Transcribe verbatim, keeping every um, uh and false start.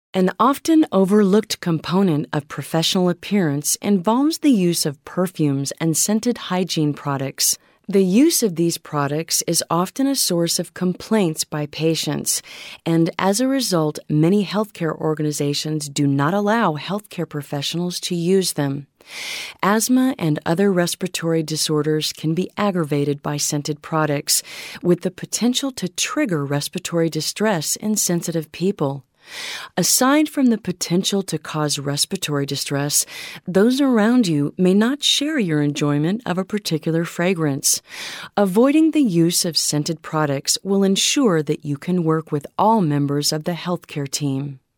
An often overlooked component of professional appearance involves the use of perfumes and scented hygiene products. The use of these products is often a source of complaints by patients, and as a result, many healthcare organizations do not allow healthcare professionals to use them. Asthma and other respiratory disorders can be aggravated by scented products, with the potential to trigger respiratory distress in sensitive people. Aside from the potential to cause respiratory distress, those around you may not share your enjoyment of a particular fragrance. Avoiding the use of scented products will ensure that you can work with all members of the healthcare team.